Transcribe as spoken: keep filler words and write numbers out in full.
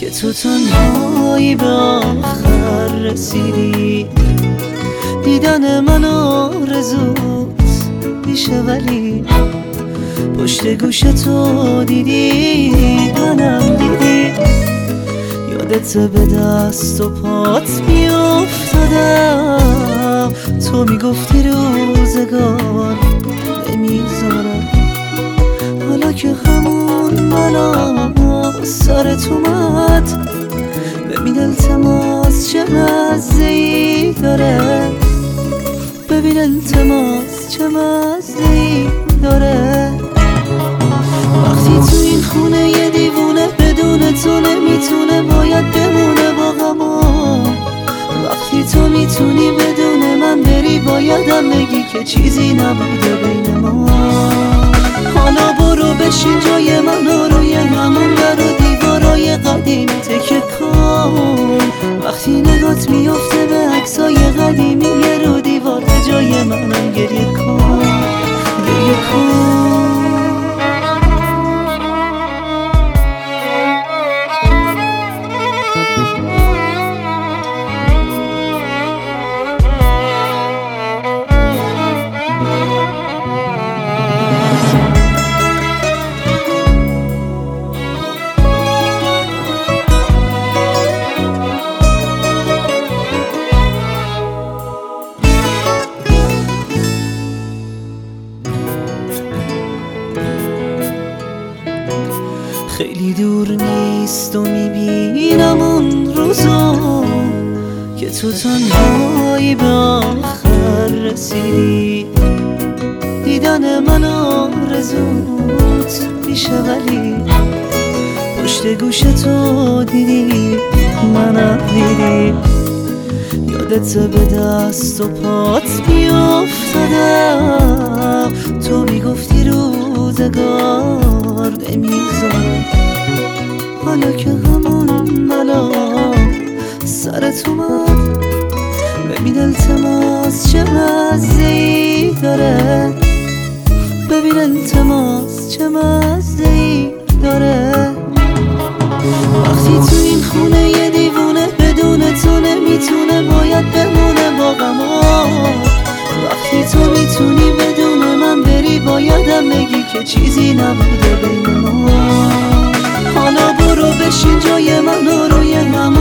که تو تنهایی به آخر رسیدی. دیدن من آرزوت میشه ولی پشت گوش تو دیدی منم دیدی. یادت به دست و پات میافتادم، تو میگفتی روزگار نمیذارم. حالا که همون منم سرت اومد، ببین التماس چه مزه‌ای داره، ببین التماس چه مزه‌ای داره. وقتی تو این خونه یه دیوونه بدون تو نمیتونه، باید بمونه با غما. وقتی تو میتونی بدون من بری، بایدم بگی که چیزی نبوده بین ما. حالا برو بشین جای من و روی همون در و دیوارای قدیمی تکه کن. وقتی نگات میفته به عکسای قدیمی یه رو دیوار، به جای منم گریه کن، گریه کن. خیلی دور نیست و میبینم اون روزو که تو تنهایی به آخر رسیدی. دیدن من آرزوت میشه ولی پشت گوش تو دیدی منم دیدی. یادت به دست و پات میافتادم، تو میگفتی روزگار نمیذارم. حالا که همون ملا سرت اومد، ببین التماس چه مزه‌ای داره، ببین التماس چه مزه‌ای داره. وقتی تو این خونه یه دیوونه بدون تو نمیتونه، باید بمونه با غما. وقتی تو میتونی بدون من بری، بایدم بگی که چیزی نبوده بین ما. حالا برو بشین جای من و روی همون